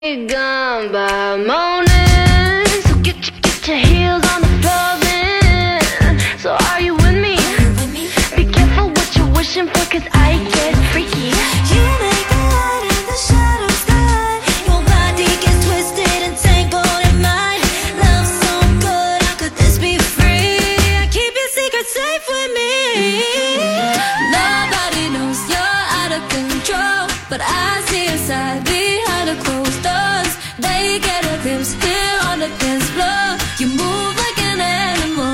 Gone by morning, so get your heels on the floor then. So are you with me? Be careful what you're wishing for, cause I get freaky. You make the light in the shadow sky. Your body gets twisted and tangled in mine. Love so good, how could this be free? I keep your secret safe with me. Nobody knows you're out of control, but I see your side behind the closed doors. They get a glimpse here on the dance floor. You move like an animal.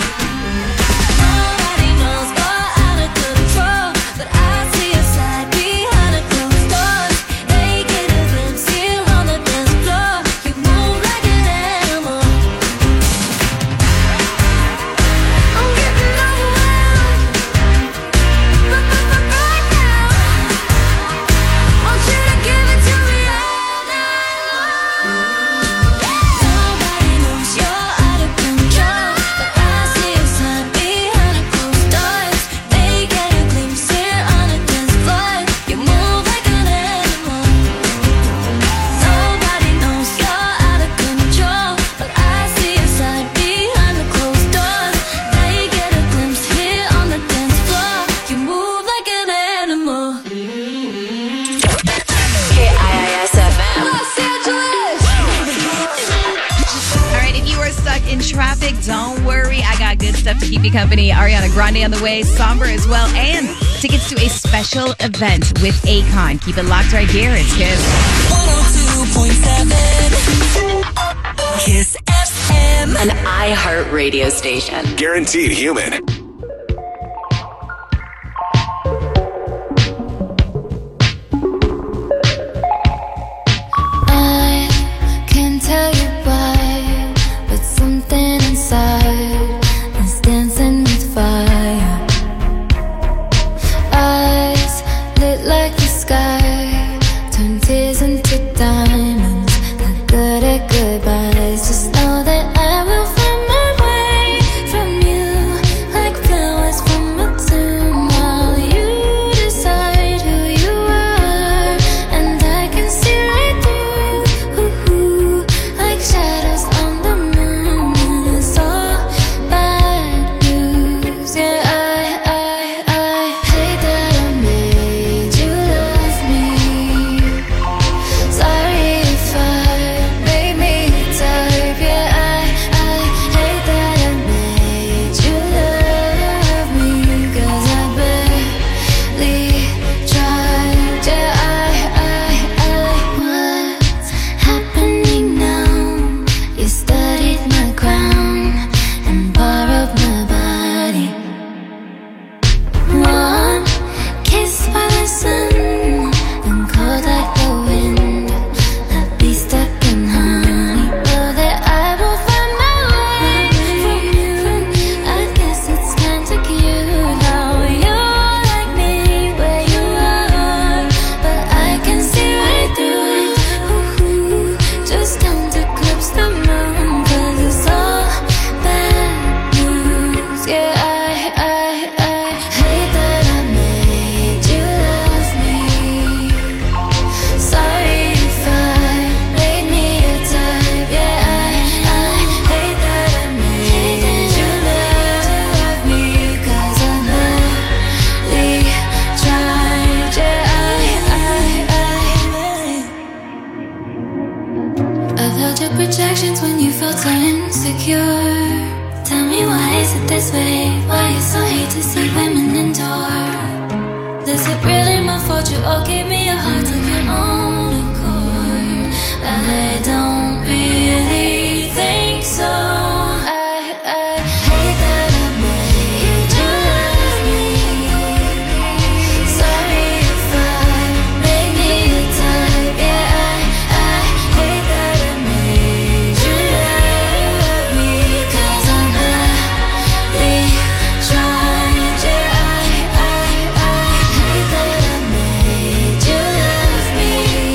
Nobody knows you're out of control, but I see your side behind the closed doors. They get a glimpse here on the dance floor. You move like an animal. I'm getting overwhelmed right now. Want you to give it to me all night long. Nobody knows you're out of control, but I see your side behind the closed doors. They get a glimpse here on the dance floor. You move like an animal. Nobody knows you're out of control, but I see your side behind the closed doors. They get a glimpse here on the dance floor. You move like an animal. KIIS-FM. Los Angeles. All right, if you are stuck in traffic, don't worry. I got good stuff to keep you company. Ariana Grande on the way, Somber as well, and tickets to a special event with Akon. Keep it locked right here. It's Kiss. 102.7 Kiss FM. An iHeart radio station. Guaranteed human. I can't tell you why, but something inside is dancing with fire. Eyes lit like the sky, turn tears into diamonds. Not good at goodbyes. Just know that I will find my way from you, like flowers from a tomb. While you decide who you are, and I can see right through, like shadows on the moon. And it's all bad news. Yeah, I hate that I made you love me. Sorry if I made me type. Yeah, I hate that I made you love me, 'cause I barely tried. Yeah, what's happening now? You studied my crown and borrowed my body. One kiss by the sun and cold like the wind. I'd be stuck in honey. Know that I will find my way from you. I guess it's kinda cute how you're like me where you are, but I can see right through it. Just don't eclipse the moon, 'cause it's all bad news. Yeah, I hate that I made you love me. Sorry if I made me a type. Yeah, I hate that I made you love me, 'cause I barely tried. Yeah, I've held your projections when you felt so insecure. Tell me, why is it this way? Why you so hate to see women endure? Is it really my fault you all gave me a heart of your own accord? I don't really think so. I hate that I made you love me. Sorry if I made me a type. Yeah, I hate that I made you love me, 'cause I'm barely trying. Yeah, I hate that I made you love me.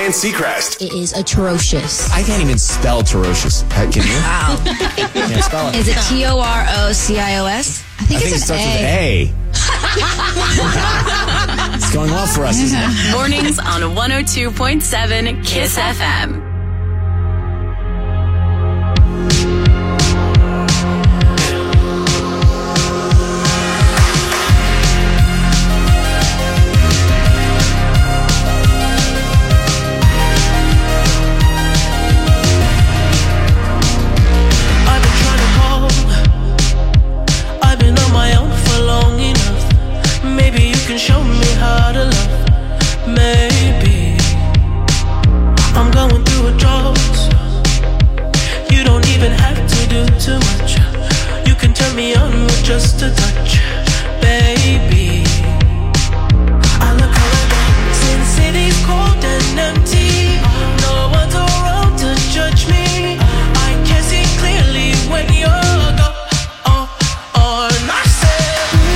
Ryan Seacrest. It is atrocious. I can't even spell ferocious. Can you? Wow. Can't spell it. Is it TOROCIOS? I think it it's starts an with A. A. It's going well for us, isn't it? Mornings on 102.7 Kiss FM. Show me how to love, maybe. I'm going through a drought. You don't even have to do too much. You can turn me on with just a touch, baby. I look around since city's cold and empty. No one's around to judge me. I can see clearly when you're gone. I said,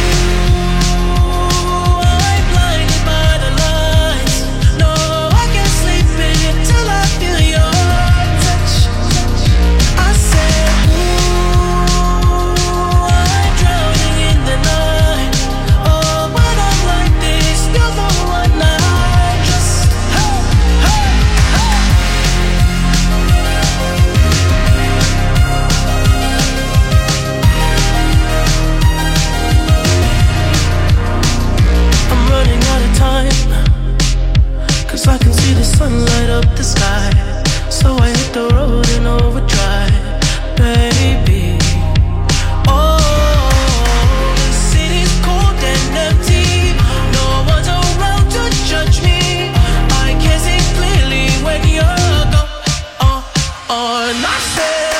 I can see the sun light up the sky, so I hit the road in overdrive, baby. Oh, the city's cold and empty. No one's around to judge me. I can see clearly when you're gone. And I said,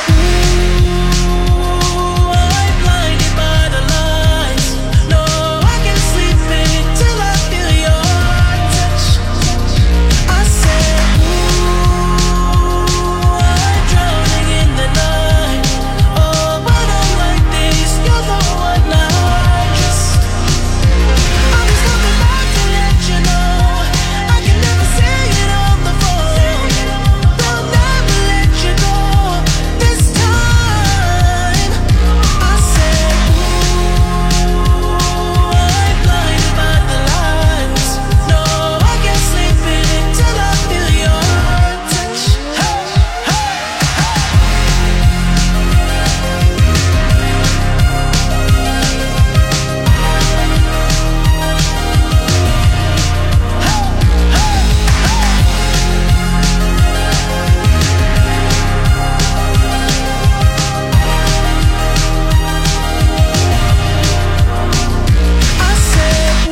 ooh, I'm blinded by the lights. No, I can't sleep until I feel your touch. I said, ooh, I'm drowning in the night. Oh, when I'm like this, you're the one I trust. I'm just coming back to let you know I can never say it on the phone. They'll never let you go this time. I said, ooh, I'm blinded by the lights. No, I can't sleep until I feel your touch. Hey, hey, I said,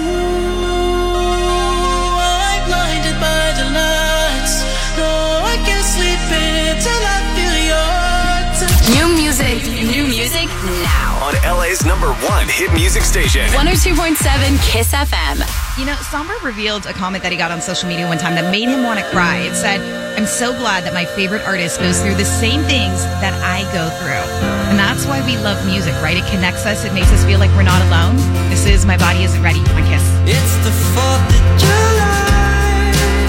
ooh, I'm blinded by the lights. No, I can't sleep until I feel your touch. New music now. On LA's #1 hit music station. 102.7 Kiss FM. You know, Somber revealed a comment that he got on social media one time that made him want to cry. It said, I'm so glad that my favorite artist goes through the same things that I go through. And that's why we love music, right? It connects us. It makes us feel like we're not alone. This is My Body Isn't Ready on Kiss. It's the 4th of July.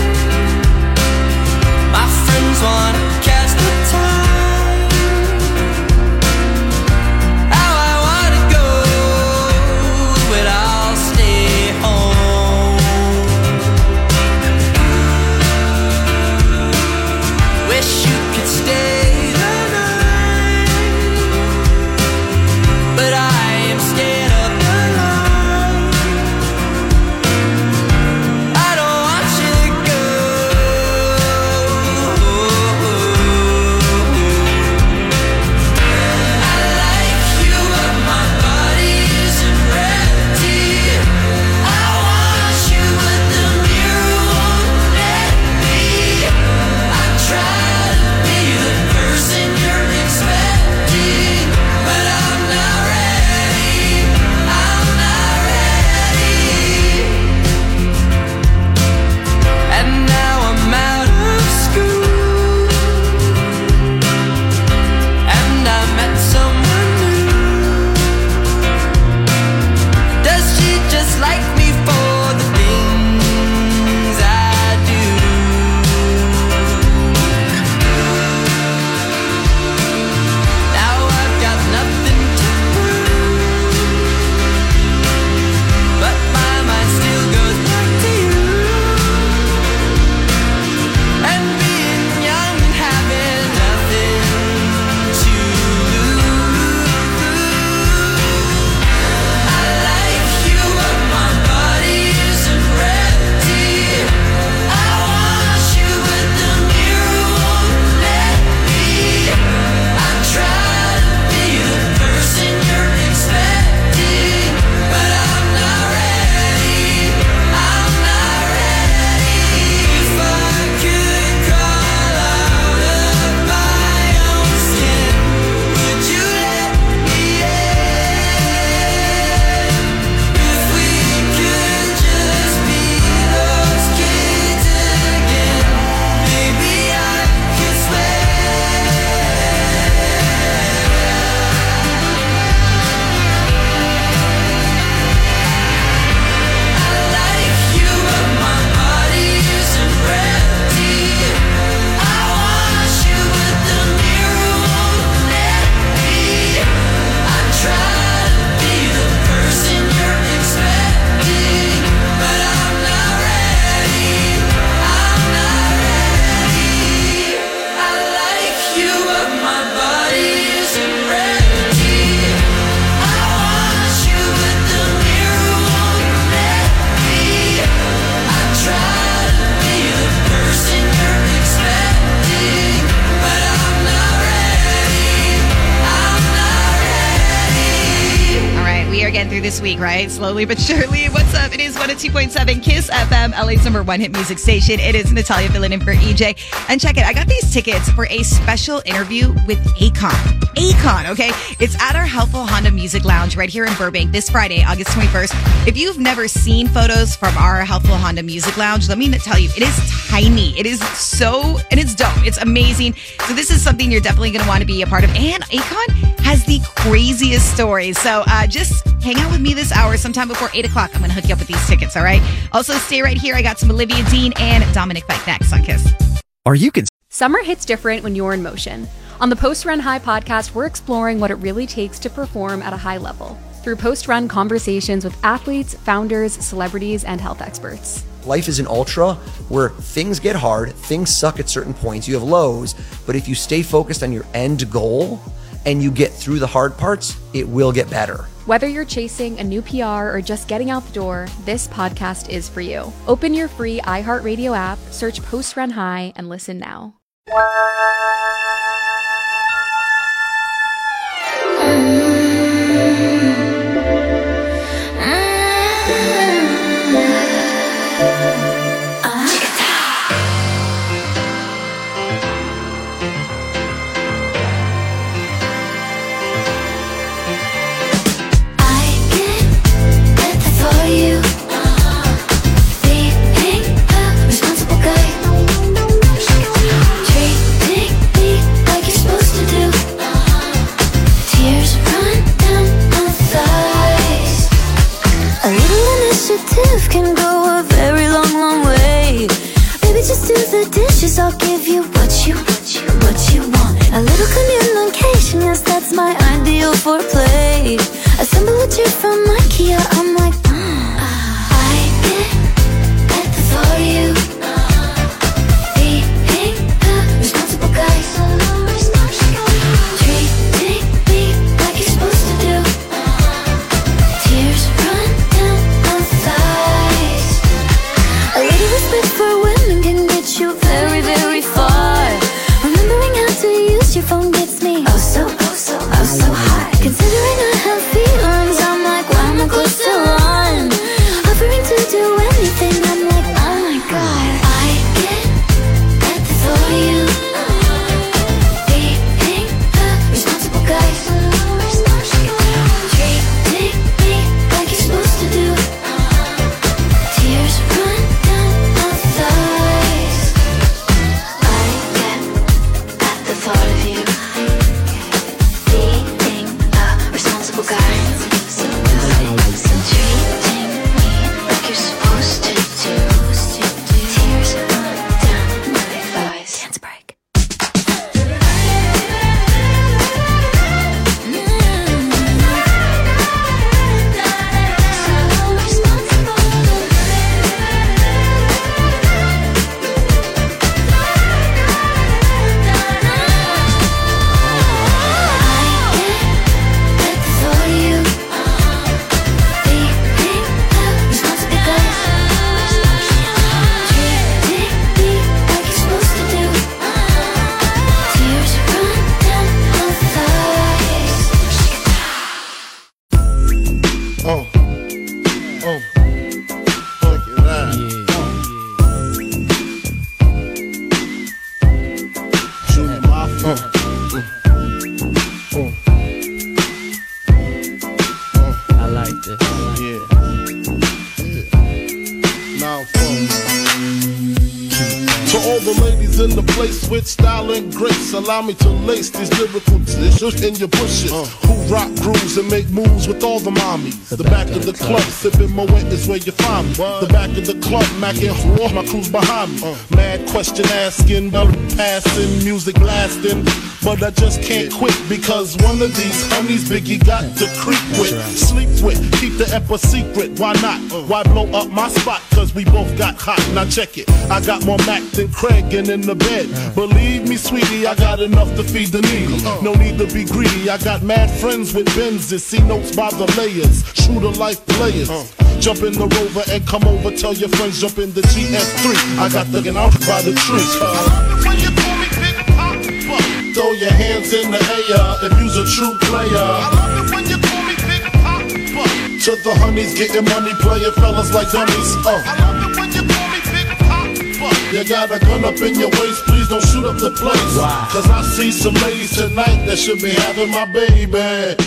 My friends wanna catch the time. How I wanna go, but I'll stay home. Wish you could stay the night, but I am scared of the light. I don't week, right? Slowly but surely. What's up? It is 102.7 Kiss FM, LA's number one hit music station. It is Natalia filling in for EJ. And check it, I got these tickets for a special interview with Akon. Akon, okay? It's at our Helpful Honda Music Lounge right here in Burbank this Friday, August 21st. If you've never seen photos from our Helpful Honda Music Lounge, let me tell you, it is tiny. It is and it's dope. It's amazing. So this is something you're definitely going to want to be a part of. And Akon has the craziest stories. So just hang out with me this hour sometime before 8 o'clock. I'm going to hook you up with these tickets, all right? Also, stay right here. I got some Olivia Dean and Dominic Fike next on Kiss. Summer hits different when you're in motion. On the Post Run High podcast, we're exploring what it really takes to perform at a high level through post-run conversations with athletes, founders, celebrities, and health experts. Life is an ultra where things get hard, things suck at certain points, you have lows, but if you stay focused on your end goal and you get through the hard parts, it will get better. Whether you're chasing a new PR or just getting out the door, this podcast is for you. Open your free iHeartRadio app, search Post Run High, and listen now. Can go a very long, long way. Baby, just do the dishes. I'll give you what you want. A little communication, yes, that's my ideal foreplay. Assemble a chair from IKEA. I'm like, I get the thought of you being a responsible guy. Treating me like you're supposed to do. Tears run down my thighs. A little respect for women can get you very, very far. Remembering how to use your phone gets me oh so high. Considering I have feelings, I'm like, why am I close to one? Offering to do anything, I'm like, oh my god. I get the thought of you being a responsible guy. Treating me like you're supposed to do. Tears run down my thighs. I get the thought of you being a responsible guy. Treating me like you're supposed to do. Tears run down my thighs. Dance break. I like this. To all the ladies in the place with style and grace, allow me to lace these lyrical tissues in your bushes. Who rock grooves and make moves with all the mommies. The back of the club, sipping Moet is where you find me. The back of the club, macking whore, my crew's behind me. Mad question asking, passing, music blasting. But I just can't quit because one of these homies Biggie got to creep with, sleep with, keep the ep a secret. Why not? Why blow up my spot? Cause we both got hot. Now check it. I got more Mac than Craig and in the bed. Believe me, sweetie, I got enough to feed the needy. No need to be greedy. I got mad friends with Benzes. See notes by the layers. Shooter life players. Jump in the Rover and come over. Tell your friends jump in the GS3. I got the out by the tree. When you call me Big Papa, throw your hands in the air if you's a true player. I love it when you call me Big Papa. To the honeys getting money, playing fellas like dummies. I love it when you call me Big Pop. You got a gun up in your waist, please don't shoot up the place. Cause I see some ladies tonight that should be having my baby.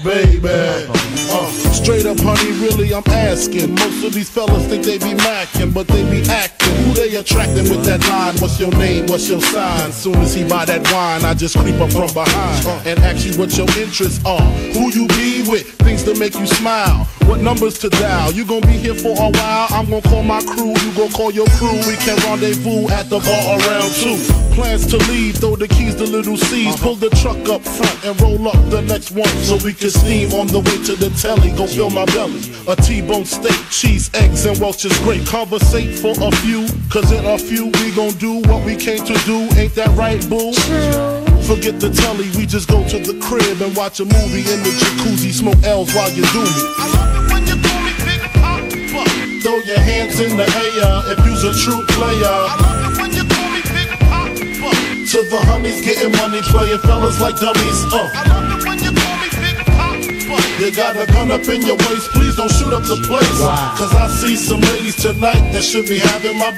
Straight up, honey, really, I'm asking. Most of these fellas think they be macking, but they be acting. Who they attracting with that line? What's your name? What's your sign? Soon as he buy that wine, I just creep up from behind and ask you what your interests are. Who you be with? Things to make you smile. What numbers to dial? You gon' be here for a while. I'm gon' call my crew. You gon' call your crew. We can rendezvous at the bar around 2. Plans to leave, throw the keys to little C's. Pull the truck up front and roll up the next one so we can steam on the way to the telly. Go fill my belly. A T-bone steak, cheese, eggs, and Welch's grape. Conversate for a few, cause in a few we gon' do what we came to do. Ain't that right, boo? Forget the telly, we just go to the crib and watch a movie in the jacuzzi. Smoke L's while you do me. I love it when you call me Big Pop. Throw your hands in the air if you's a true player. I love it when you call me Big Pop. To the honeys getting money, playing fellas like dummies. I love it when you call me Big Pop. You got a gun up in your waist, please don't shoot up the place. Cause I see some ladies tonight that should be having my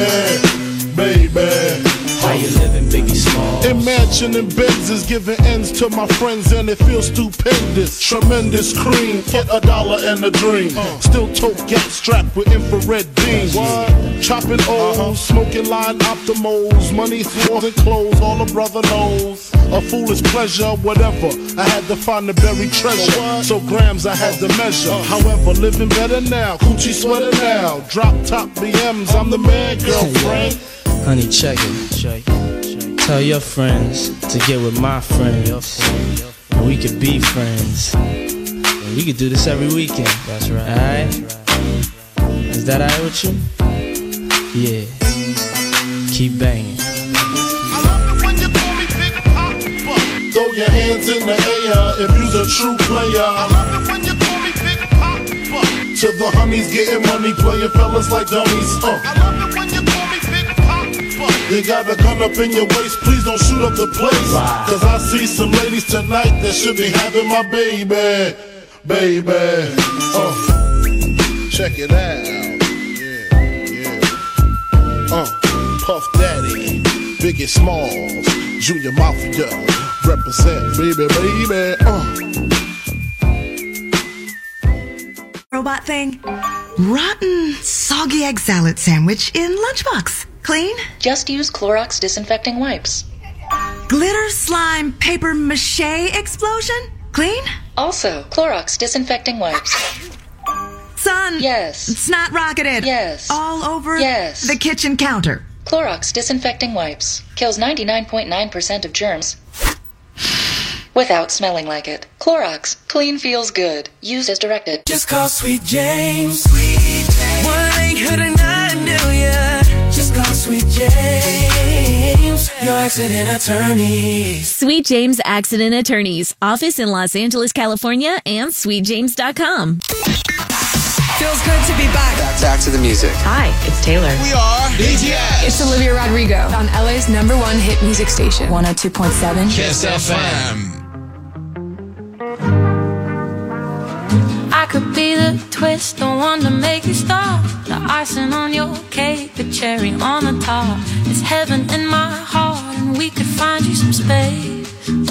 baby. How you living, Biggie Smalls? Imagine and Benz is giving ends to my friends and it feels stupendous. Tremendous cream, get $1 and a dream. Still tote gap strapped with infrared beams. Chopping O's, smoking line optimals. Money, floors and clothes, all a brother knows. A foolish pleasure, whatever. I had to find the buried treasure. So grams I had to measure. However, living better now, coochie sweater now. Drop top BMs, I'm the man, girlfriend. Honey, check it. Tell your friends to get with my friends. And we could be friends. And we could do this every weekend. That's right. Alright? Is that alright with you? Yeah. Keep banging. I love it when you call me Big Pop. Throw your hands in the air if you's a true player. I love it when you call me Big Pop. To the honeys getting money, playing fellas like dummies. I love it when you call me Big Pop. You got a gun up in your waist, please don't shoot up the place. Cause I see some ladies tonight that should be having my baby. Check it out. Puff Daddy, Biggie Smalls, Junior Mafia, represent, baby. Robot thing? Rotten, soggy egg salad sandwich in lunchbox. Clean? Just use Clorox disinfecting wipes. Glitter, slime, paper mache explosion? Clean? Also, Clorox disinfecting wipes. Son! Yes. Snot rocketed? Yes. All over? Yes. The kitchen counter? Clorox disinfecting wipes. Kills 99.9% of germs without smelling like it. Clorox. Clean feels good. Used as directed. Just call Sweet James. 1-800-9-million. Just call Sweet James. Your accident attorney. Sweet James Accident Attorneys. Office in Los Angeles, California, and sweetjames.com. Feels good to be back. Back to the music. Hi, it's Taylor. We are BTS. It's Olivia Rodrigo on LA's #1 hit music station. 102.7 Kiss FM. I could be the twist, the one to make you stop. The icing on your cake, the cherry on the top. It's heaven in my heart, and we could find you some space.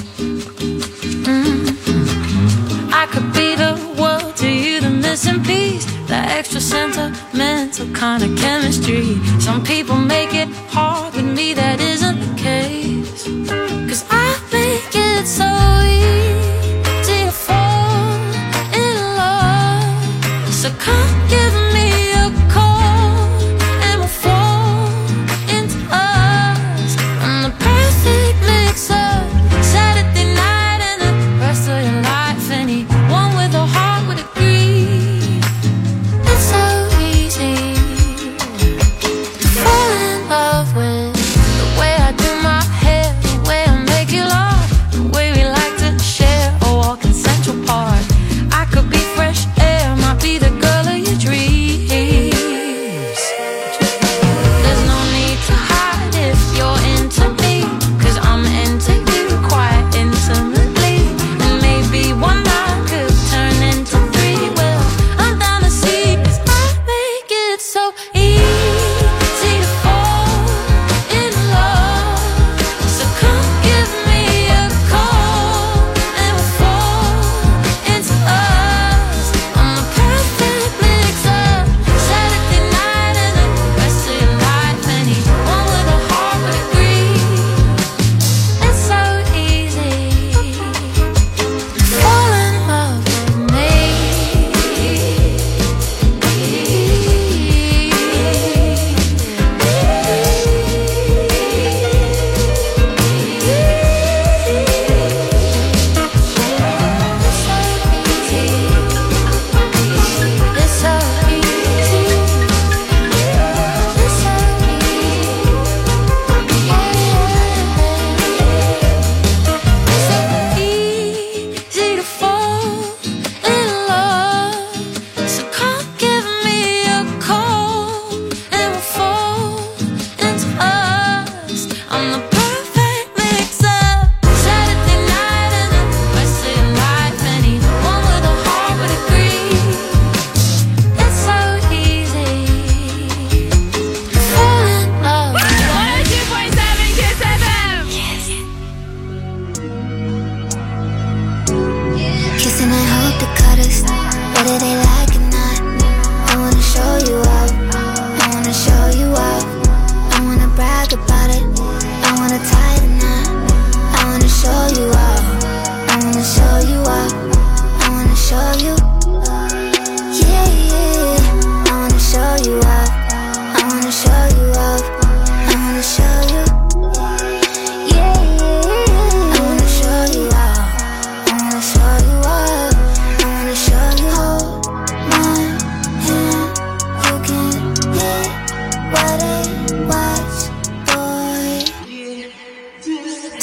I could be the world to you, the missing piece, the extra sentimental kind of chemistry. Some people make it hard, with me that isn't the case. 'Cause I make it so easy to fall in love. So come give me a call and we'll fall into us. And the perfect mix up Saturday night and the rest of your life. Anyone with a heart would agree. It's so easy to fall in love with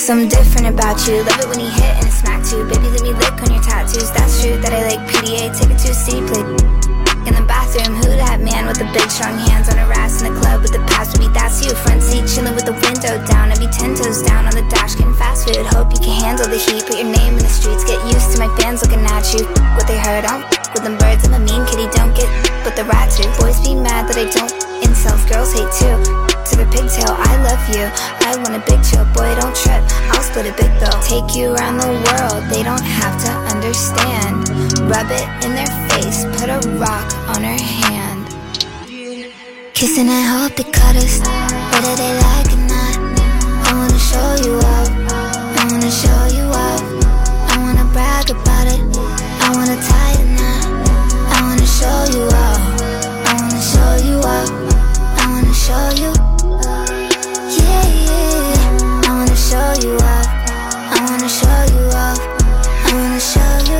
Something different about you. Love it when he hit and it smack too. Baby, let me lick on your tattoos. That's true that I like PDA. Take it to a city, play in the bathroom. Who that man with the big strong hands on her ass in the club with the past with me? That's you. Front seat chilling with the window down. I be 10 toes down on the dash getting fast food. Hope you can handle the heat. Put your name in the streets. Get used to my fans looking at you. What they heard, I don't with them birds. I'm a mean kitty, don't get with the rat too. Boys be mad that I don't. Incels, girls hate too. To the pigtail, I love you. I want a big chill, boy, don't trip. I'll split a big bill. Take you around the world, they don't have to understand. Rub it in their face, put a rock on her hand. Kissing, I hope they cut us. Whether they like it or not, I wanna show you up. I wanna show you up. I wanna brag about it. I wanna tie the knot. I wanna show you up. I wanna show you up. I wanna show you. Yeah, yeah. I wanna show you up. I wanna show you up. I wanna show you.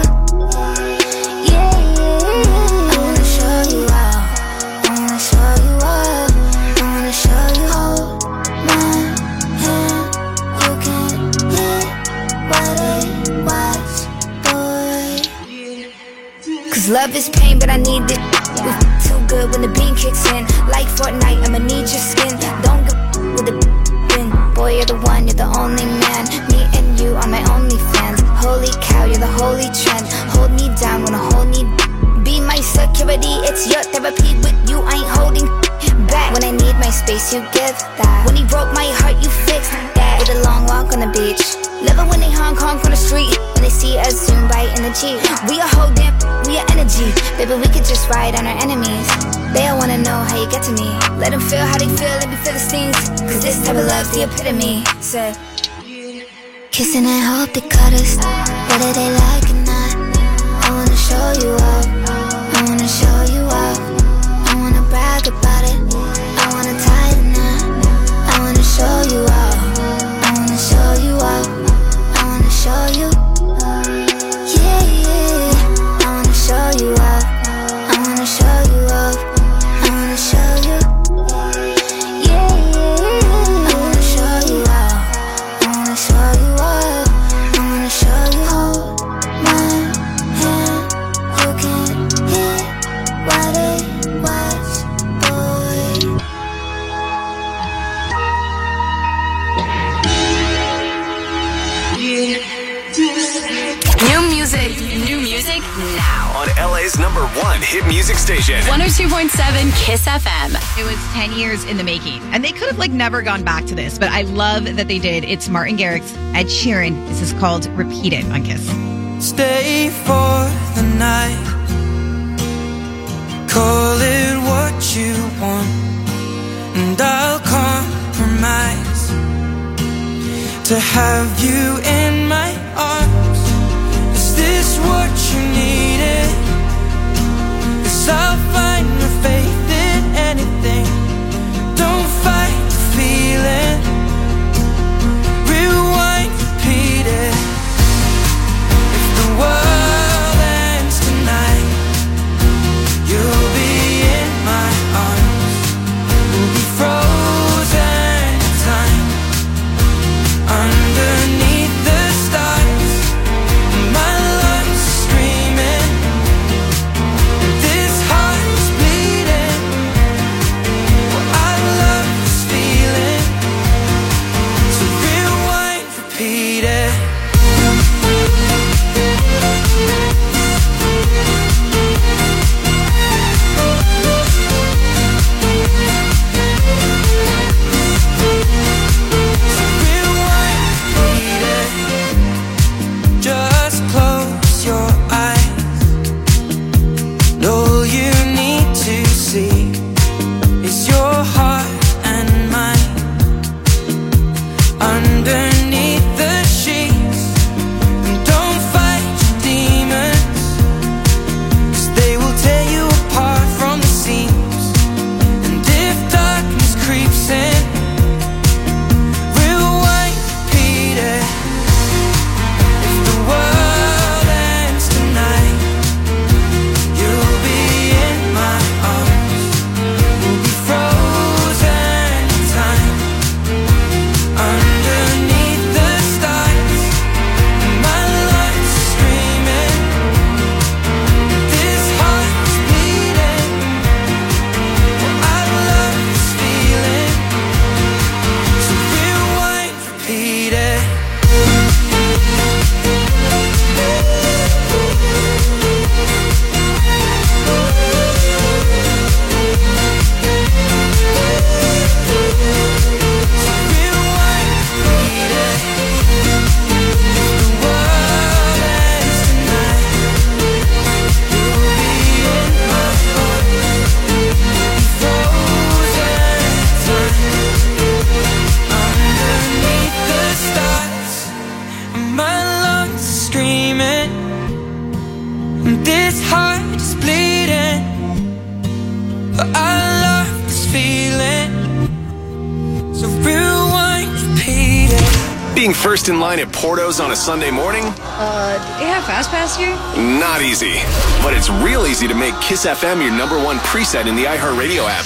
Yeah, yeah. I wanna show you up. I wanna show you up. I wanna show you. Hold my hand. You can hit what it was, boy. Cause love is pain, but I need it. We too good when the beat kicks in. Like Fortnite, I'ma need your skin. Don't go with the bin. Boy, you're the one, you're the only man. Me and you are my only fans. Holy cow, you're the holy trend. Hold me down, wanna hold me. Be my security, it's your therapy. With you, I ain't holding back. When I need my space, you give that. When he broke my heart, you fixed that. With a long walk on the beach. Love it when they honk on the street. When they see us zoom by in the Jeep. We a whole damn, we a energy. Baby, we could just ride on our enemies. They all wanna know how you get to me. Let them feel how they feel, let me feel the stings. Cause this type of love's the epitome. Said kissing, I hope they cut us. Whether they like it or not, I wanna show you up. I wanna show you up. I wanna brag about it. I wanna tie the knot. I wanna show you up. I wanna show you up. I wanna show you. Yeah, yeah. I wanna show you up. I wanna show you up. I wanna show you. Yeah, yeah. I wanna show you up. I wanna show you up. I wanna show you. Hold my hand. You can hit what it was, boy. New music now. On LA's #1 hit music station. 102.7 Kiss FM. It was 10 years in the making, and they could have never gone back to this, but I love that they did. It's Martin Garrix, Ed Sheeran. This is called Repeat It on Kiss. Stay for the night. Call it what you want, and I'll compromise to have you in my arms. Is this what you needed? 'Cause I'll find your faith in anything. Don't fight the feeling. Rewind, repeat it. If the world ends tonight, you'll be in my arms. We'll be frozen in time underneath the Being first in line at Porto's on a Sunday morning? Do they have Fast Pass here? Not easy. But it's real easy to make Kiss FM your number one preset in the iHeartRadio app.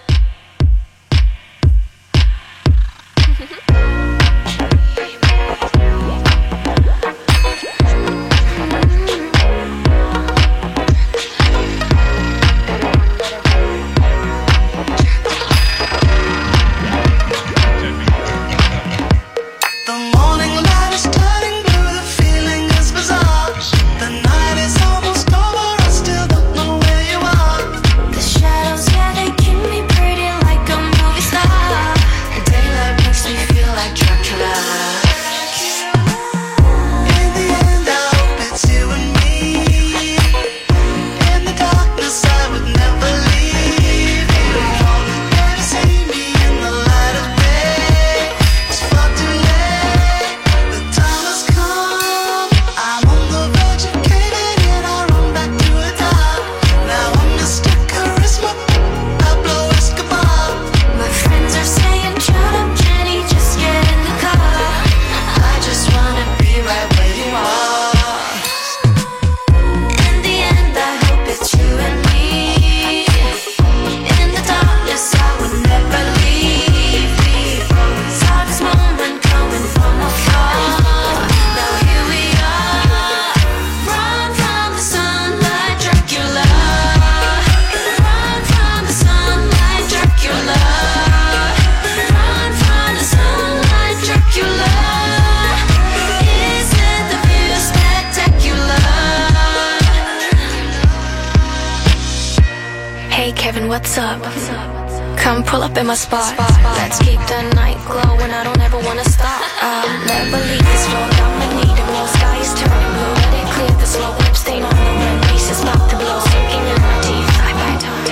What's up? Come pull up in my spot. Let's keep the night glowing. I don't ever wanna stop. I'll never leave this floor. I'ma need it more. Sky is turning blue. Let it clear the slow lip stain on the rim. Bass is about to blow. Sinking in my teeth. I bite down.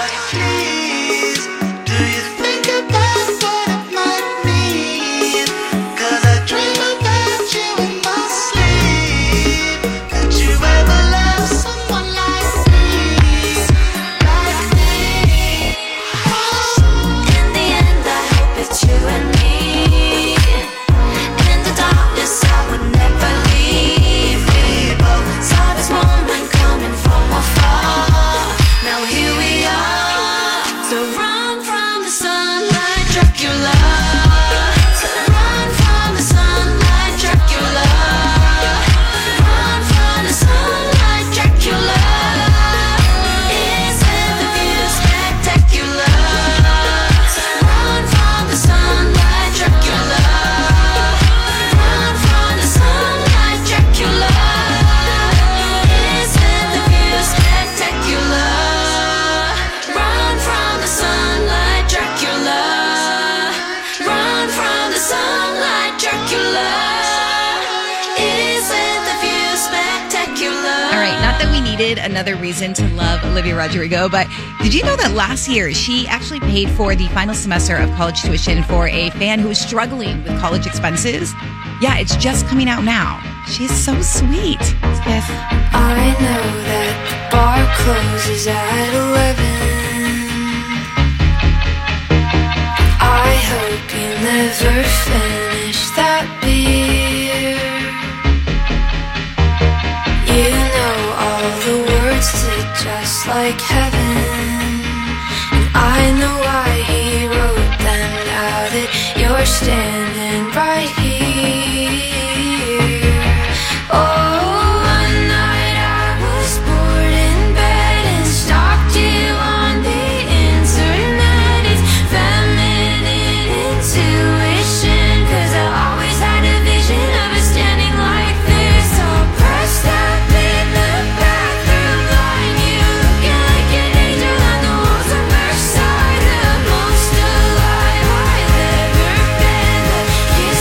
Please, do you think about what it might mean? 'Cause I dream about you in my sleep. Could you ever love someone like me? You and me. In the darkness, I would never leave. We both saw this moment coming from afar. Now here we are. So run from the sunlight, Dracula. So run from the sunlight, Dracula. Run from the sunlight, Dracula. Isn't the view spectacular? Run from the sunlight, Dracula. Run from the sunlight, Dracula. Isn't the view spectacular? Run from the sunlight, Dracula. Run from the sunlight, Dracula. Isn't the view spectacular? All right, not that we needed another reason to love Olivia Rodrigo, but did you know that last year she actually paid for the final semester of college tuition for a fan who was struggling with college expenses? Yeah, it's just coming out now. She's so sweet. Yes. I know that the bar closes at 11. I hope you never finish that beer. You know all the words to Just Like Heaven, and I know why he wrote them. Now that you're standing right here. Oh, one night I was bored in bed and stalked you on the internet. It's feminine intuition, 'cause I always had a vision of us standing like this, all pressed up in the bathroom line. You looking like an angel on the walls of Versailles, the most alive I've ever been. The kiss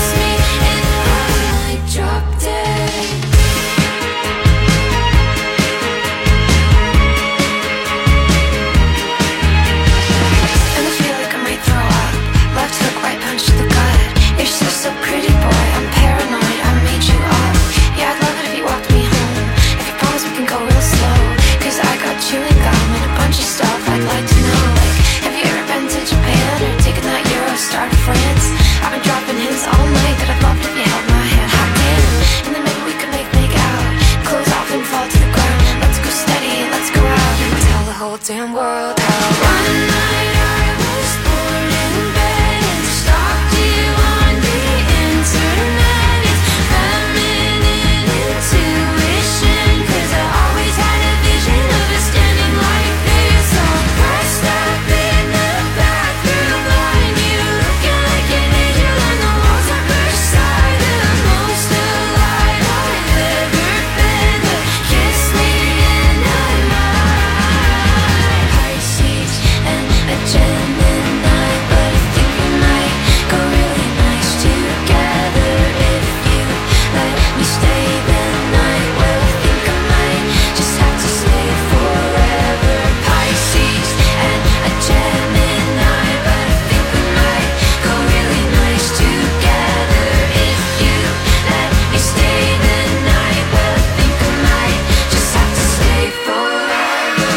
damn world out. One night I was bored in bed and stalked you on the internet. It's feminine intuition, 'cause I always had a vision of us standing like this, all pressed up in the bathroom line. You looking like an angel and the walls are Versailles. The most alive I've ever been, but kiss me and I might. Pisces and a Gemini, but I think we might go really nice together if you let me stay the night. Well, I think I might just have to stay forever. Pisces and a Gemini, but I think we might go really nice together if you let me stay the night. Well, I think I might just have to stay forever.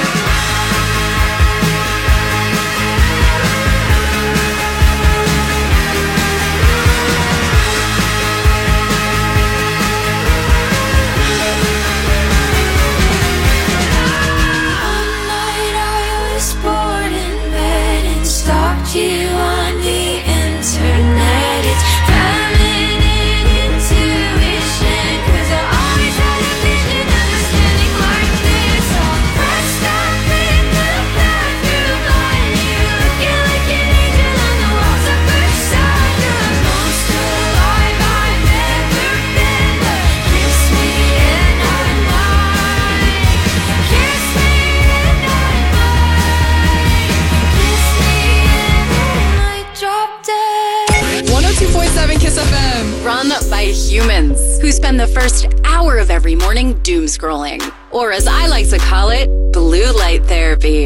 One night I was bored in bed and stalked you on the internet. It's feminine intuition, 'cause I always had a vision of us standing like this, all pressed up in the bathroom line. You looking like an angel on the walls of Versailles. The most alive I've ever been, but kiss me and I might. Kiss me and I might. Kiss me and I might drop dead. 102.7 Kiss FM. Run by humans who spend the first hour of every morning doom scrolling, or as I like to call it, blue light therapy.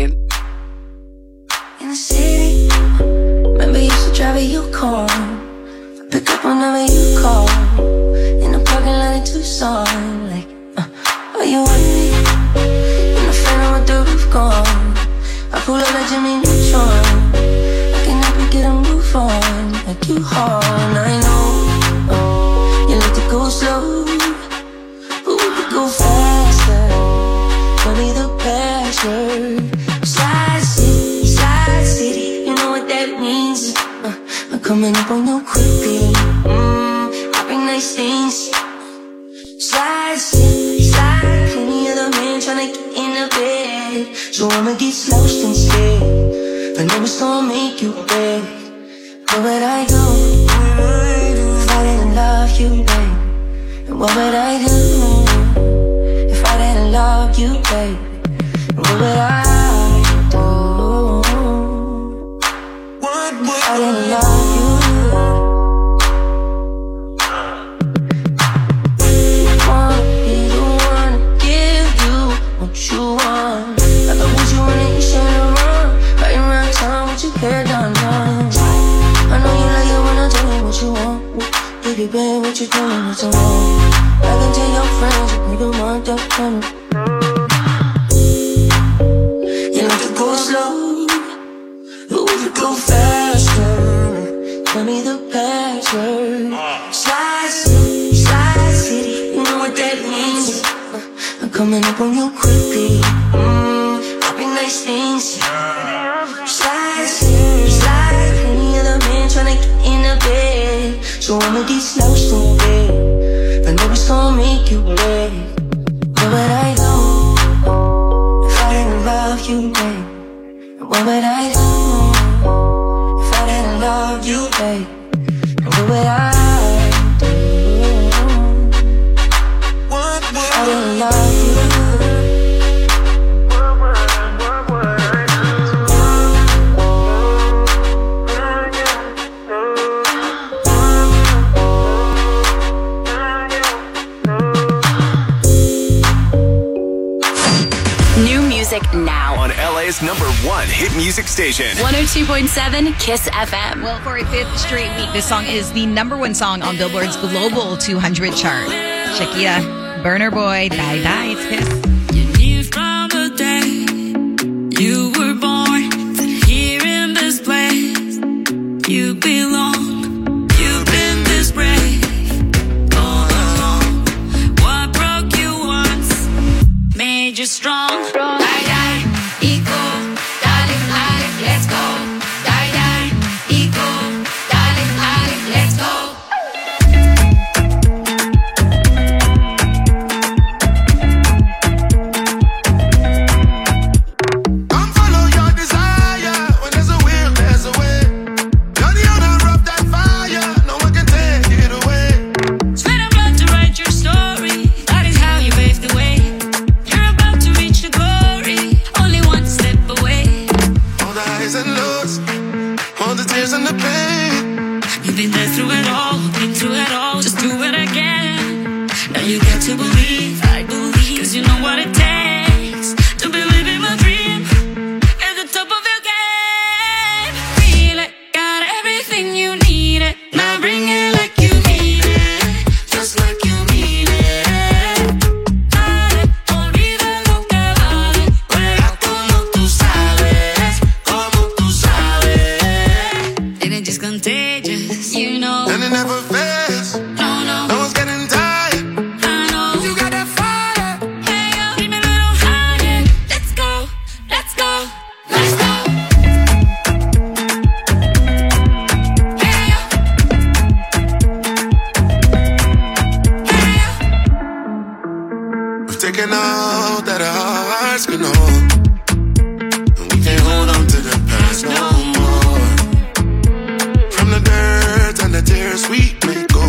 In the city, remember you used to drive a Yukon. Pick up whenever you call. In the parking lot in Tucson, like, are you on me? In the phantom with the roof gone. I pull up like Jimmy Neutron. I can help you get a move on, like you hard. I know you like to go slow, but we could go faster. Tell me the password. Slide City, you know what that means. I'm coming up on you quickly. I bring nice things. Slide City, plenty of the men tryna get in the bed, so I'ma get slouched instead. I know it's gonna make you beg. Where would I go if I didn't love you, babe? And what would I do if I didn't love you, babe? And what would I do if I didn't love you? Wanna be the one to give you what you want. I thought what you wanted, you should've run. Right around town with your hair done. I know you like it when I tell you what you want. Baby, babe, what you doing? What's wrong? I can tell your friends if you don't want that kind of. You like to go slow, but we could go faster. Tell me the password. Slide City, you know what that means. I'm coming up on you quickly. I bring nice things. Slide City, plenty of the men tryna get in the bed, so I'ma get slouched in bed. I know it's gonna make you beg. Where would I go if I didn't love you, babe? And what would I do if I didn't love you, babe? And what would I do if I didn't love you? New music now On LA's #1 hit music station. 102.7 Kiss FM. Well, for a fifth straight week, this song is the #1 song on Billboard's Global 200 chart. Shakira, Burner Boy, Die Die, it's Kiss. You knew from the day you were born that here in this place you belong. You've been this brave all along. What broke you once made you strong. Die, die, equal. all, been through it all, just do it again. Now you got to believe, I believe, cause you know what it takes to believe in my dream. At the top of your game, feel it, got everything you need it. Now bring it like you mean it, just like you mean it. Dale, olvida lo que vale, juega como tú sabes, como tú sabes. And it's just contagious, you know. And it never fails. No, no. No one's getting tired. I know. You got that fire. Hey, yo, keep me a little higher. Let's go, let's go, let's go. Hey, yo. Hey, yo. We've taken all that our hearts can hold, and we can't hold on to the past no more. From the dirt and the tears we may go,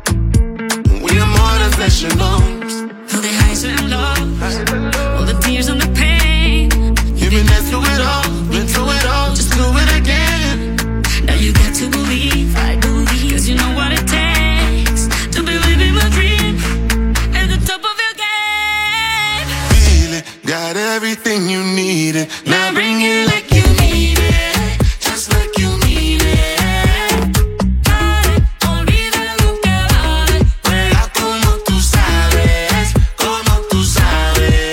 and we are more than flesh and bones. All the highs and lows, all the tears and the pain. You've been there through it all, been through it all, just do it again. Now you got to believe, I believe, cause you know what it takes to believe in my dream. At the top of your game, Feel it, got everything you needed. now bring it like you mean it, just like you mean it. Dale, olvida lo que vale, Juega como tú sabes, como tú sabes.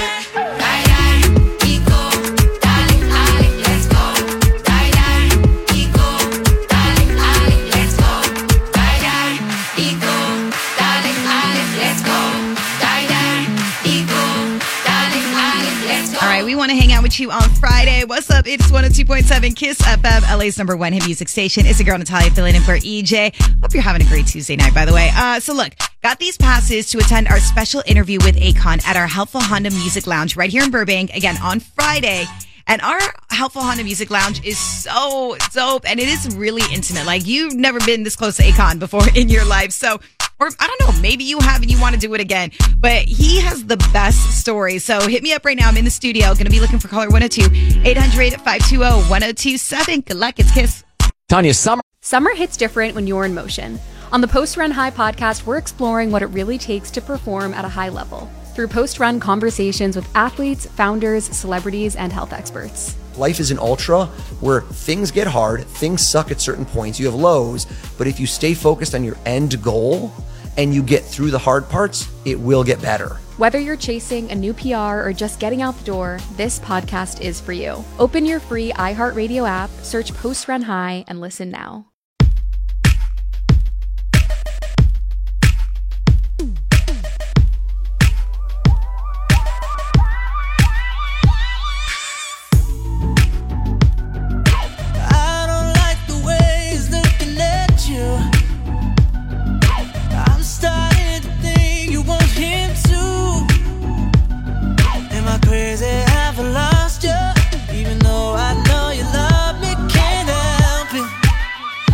ay, ay, y go, dale, ay, let's go. Ay, ay, y go, dale, ay, let's go. Ay, ay, y go, dale, ay, let's go. Ay, ay, y go, dale, ay, let's go. All right, we want to hang out with you on Friday. What's up? It's 102.7 Kiss FM, LA's number one hit music station. It's your girl Natalia filling in for EJ. Hope you're having a great Tuesday night, by the way. So look, got these passes to attend our special interview with Akon at our Helpful Honda Music Lounge right here in Burbank, again on Friday. And our Helpful Honda Music Lounge is so dope, and it is really intimate. Like, you've never been this close to Akon before in your life. So, or I don't know, maybe you have and you want to do it again. But he has the best stories. So hit me up right now. I'm in the studio. Going to be looking for caller 102 800-520-1027. Good luck. It's Kiss. Tanya, summer. Summer hits different when you're in motion. On the Post Run High podcast, we're exploring what it really takes to perform at a high level through post-run conversations with athletes, founders, celebrities, and health experts. Life is an ultra where things get hard, things suck at certain points, you have lows, but if you stay focused on your end goal and you get through the hard parts, it will get better. Whether you're chasing a new PR or just getting out the door, this podcast is for you. Open your free iHeartRadio app, search Post Run High, and listen now. I don't like the way he's looking at you. I'm starting to think you want him too. Am I crazy? Have I lost you? Even though I know you love me, can't help it.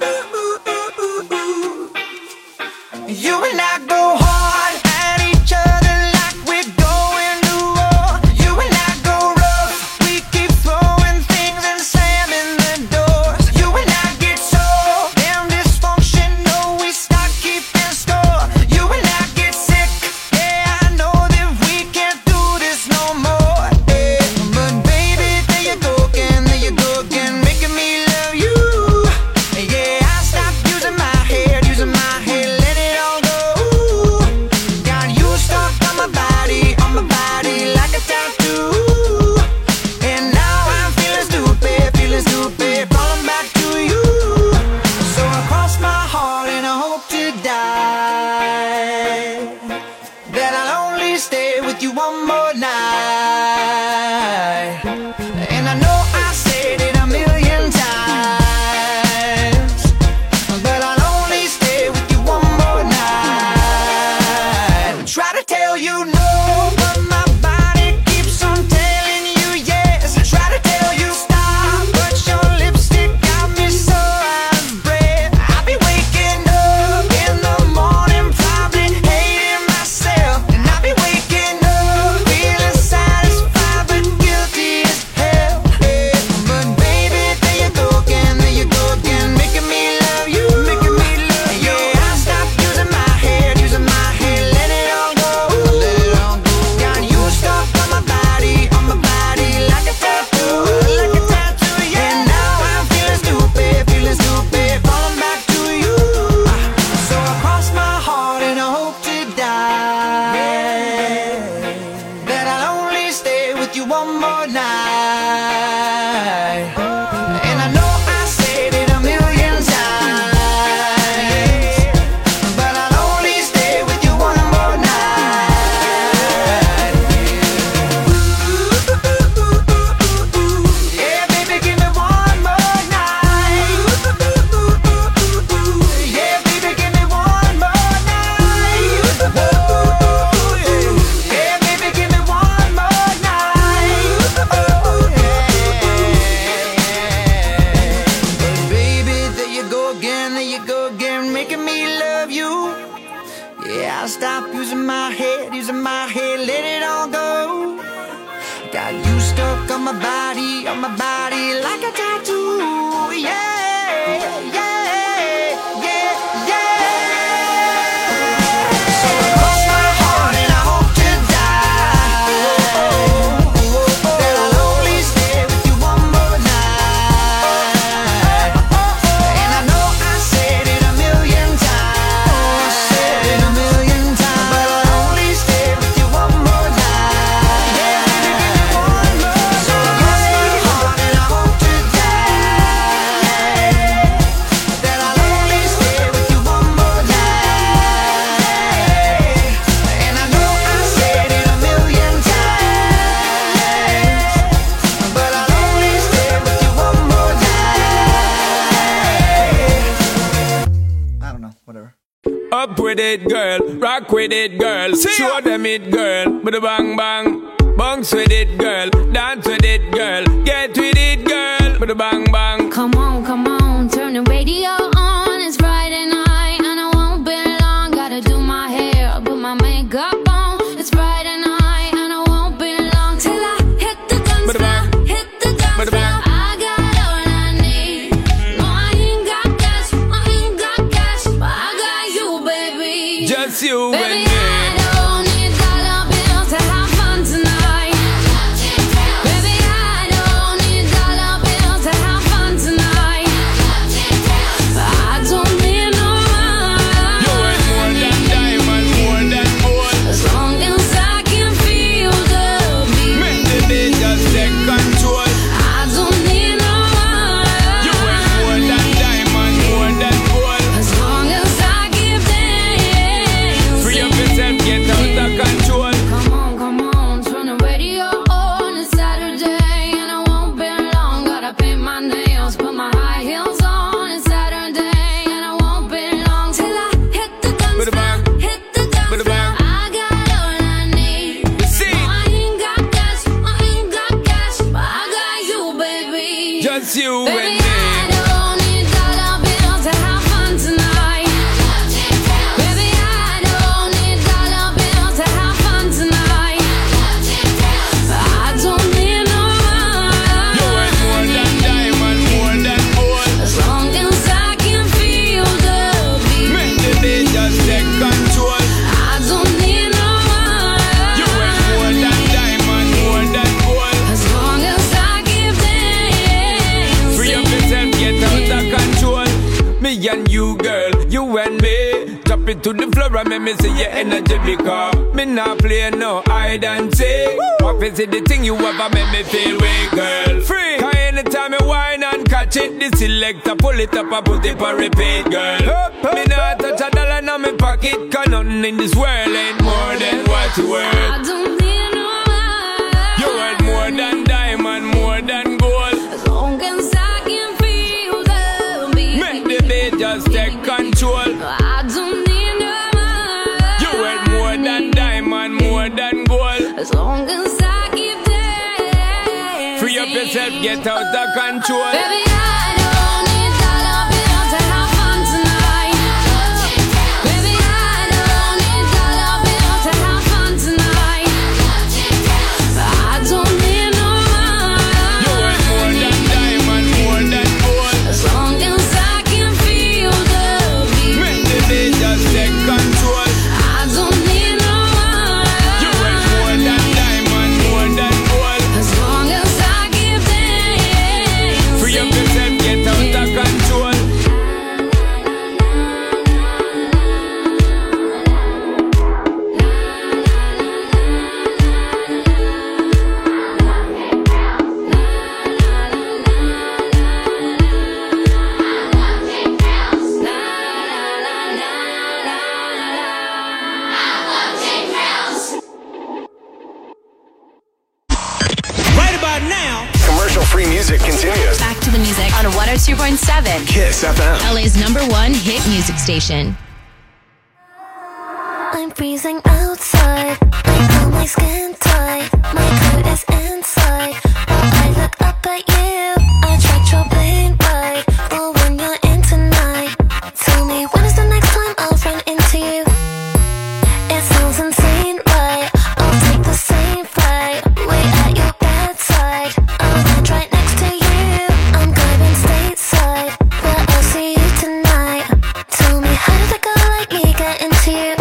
You and I go hard at each other like we're going to war. You and I go rough, we keep throwing things and slamming the doors. You and I get so damn dysfunctional, we start keeping score. You and I get sick, yeah, I know that we can't do this no more. Yeah. But baby, there you go again, making me love you. Yeah, I stopped using my head, let it all go. Got you stuck on my body like a tattoo. And now I'm feeling stupid, falling back to you. So I cross my heart and I hope to die that I'll only stay with you one more night. And I know I said it a million times, but I'll only stay with you one more night. Try to tell you no, but my body keeps on telling you yes. Try to tell you stop, but your lipstick got me so out of breath. I'll be waking up in the morning, probably hating myself. And I'll be waking up feeling satisfied but guilty as hell. Yeah. But baby, there you go again, making me love you. Yeah, I stopped using my head, let it all go. Got you stuck on my body like a tattoo, yeah. And now I'm feeling stupid, falling back to you. So I cross my heart and I hope to die that I'll only stay with you one more night. And I know I said it a million times, but I'll only stay with you one more night. Yeah, baby, give me one more night. Yeah, baby, give me one more night. Yeah, baby, give me one more night. Baby, there you go again, making me love you. Yeah, I'll stop using my head, let it all go. Got you stuck on my body like a tattoo. Yeah, yeah, yeah, yeah. So I cross my heart and I hope to die that I'll only stay with you one more night. And I know I said it a million times, but I'll only stay with you one more night. Yeah, baby, give me one more. So I cross my heart and I hope to die that I'll only stay with you one more night. And I know I said it a million times, but I'll only stay with you one more night. I don't know, whatever. Up with it, girl. Rock with it, girl. Show them it, girl. With a bang bang. Bounce with it, girl. Dance with it, girl. Get with it, girl. With a bang bang. Come on, turn the radio on. It's Friday night and I won't be long. Gotta do my hair, put my makeup on. It's Friday night and I won't be long till I hit the dance floor. I got all I need. No, I ain't got cash, but I got you, baby. Just you Baby, and me. I don't need dollar bills to have fun tonight. Baby, I don't need dollar bills to have fun tonight. I don't need no money. You ain't more than diamond, more than gold. As long as I can feel the beat. Make the day just take control. I don't need no money. You ain't more than diamond, more than gold. As long as I give them. Free your you, girl. You and me. Drop it to the floor and make me see your energy because me not play no hide and seek. What is it the thing you ever make me feel way, girl? Free. Cause anytime I whine and catch it, the selector pull it up and put it for repeat, girl. Me not touch a dollar in my pocket, cause nothing in this world ain't more than what you worth. I don't need no life. You worth more than diamond, more than gold. As long as I can feel the beat. Make the beat just take control. I don't need no life. You worth more than diamond, more than gold. As long as I keep dancing. Free up yourself, get out of control. Baby, I don't need dollar bills to have fun tonight. Baby, I don't need dollar bills to have fun tonight. I don't need no money. You worth more than diamond, more than gold. As long as I can feel the beat. Make the beat just take control. I don't need no money. You worth more than diamond, more than gold. As long as I keep dancing. Free up yourself, get out of control. Right about now. Commercial-free music continues. Back to the music on 102.7. Kiss FM. LA's #1 hit music station. I'm freezing outside. I feel my skin tight. My coat is inside. While I look up at you, I tried your plane ride. But when you're in tonight, tell me when is the next time I'll run into you? It sounds insane, right? I'll take the same flight. Wait at your bedside. I'll land right next to you. I'm going stateside, but I'll see you tonight. Tell me how did a girl like me get into you?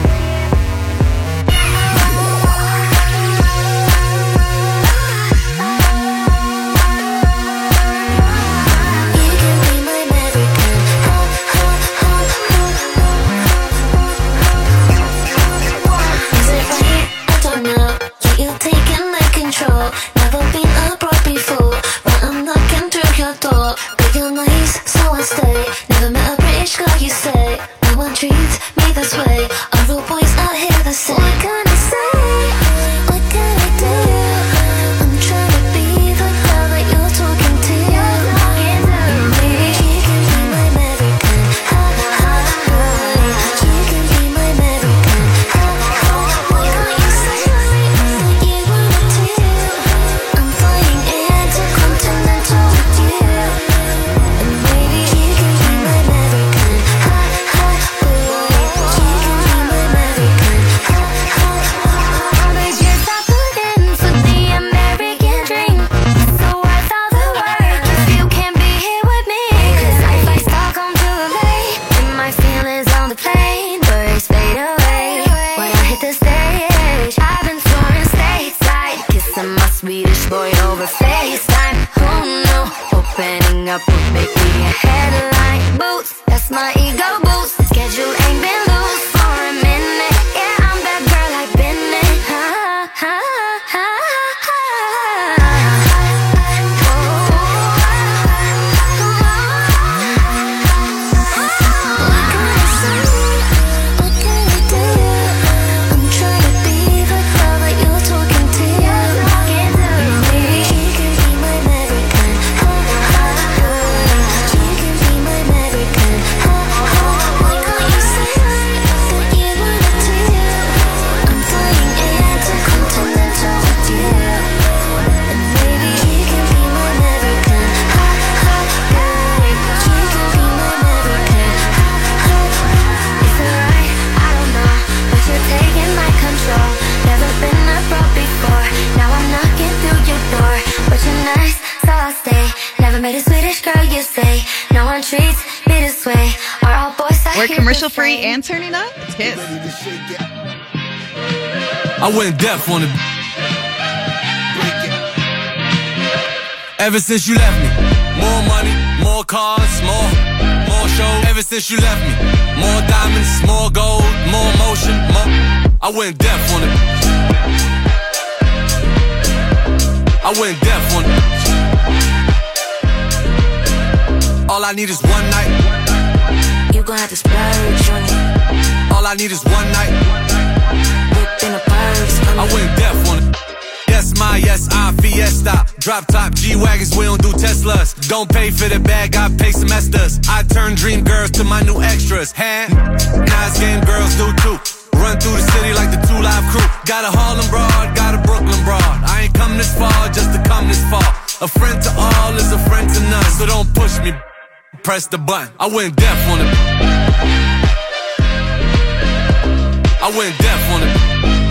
Never been abroad before, but I'm knocking through your door. But you're nice, so I stay. Never met a British girl, you say. No one treats me this way. All the boys out here the same. What can I say? What can I do? I'm trying to be the girl that you're talking to. Maybe you can be my American. Boy, you can be my American. Why can't you say that you wanna do? I'm flying intercontinental with you. And maybe you can be my American. Boy, you can be my American. But yes, I put in for the American dream. So worth all the work if you can be here with me. 'Cause if I start come too late, and my feelings on the plane, birds fade away. When I hit the stage, I've been touring stateside, kissing my Swedish boy over FaceTime. Oh no, opening up would make me a headline. Boots, that's my ego boost. Schedule ain't been loose for a minute. Yeah, I'm that girl I've been in. What can I say? What can I do? I'm trying to be the girl that you're talking to. Maybe you can be my American. You can be my American. Why can't you say that you wanna do? I'm flying intercontinental with you. And maybe you can be my American. You can be my American. Is it right? I don't know, but you're taking my control. Never been abroad before. Now I'm knocking through your door. But you're nice, so I'll stay. Never met a Swedish girl, you say. No one treats me this way. Are all boys out We're here commercial the free same? and turning up. It's Kiss. I went deaf on it. Ever since you left me, more money, more cars, more show ever since you left me. More diamonds, more gold, more motion, more. I went deaf on it. I went deaf on it. All I need is one night. You gon' have to splurge on it. All I need is one night. Within a purse. I went deaf on it. Yes, my, yes, I, Fiesta. Drop top G-Wagons, we don't do Teslas. Don't pay for the bag, I pay semesters. I turn dream girls to my new extras. Nice game girls do too. Run through the city like the 2 Live Crew. Got a Harlem broad, got a Brooklyn broad. I ain't come this far just to come this far. A friend to all is a friend to none. So don't push me, press the button. I went deaf on it. I went deaf on it.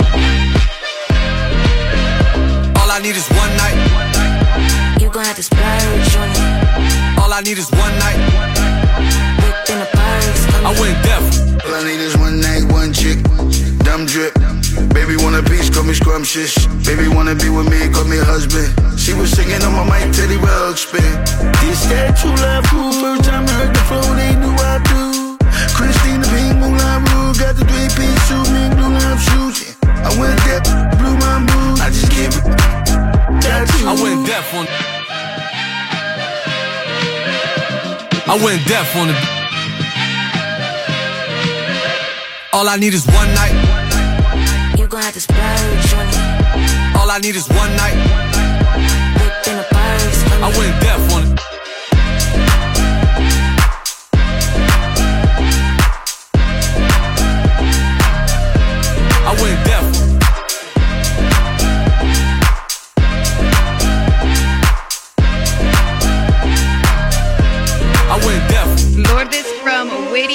All I need is one night. You gon' have to splurge on it. All I need is one night. Within a purse. I went deaf. All I need is one night, one chick, dumb drip. Baby want a piece, call me scrumptious. Baby wanna be with me, call me husband. She was singing on my mic, Teddy Ruxpin. This that true love fool, first time I heard the flow, they knew I do. Christina Pink, Moulin Rouge, got the 3-piece suit, me blue love shoes. I went deaf, blew my mood, I just give it. I went deaf on it. I went deaf on it. All I need is one night. You gon' have to splurge on it. All I need is one night. Within a purse. I went deaf on it.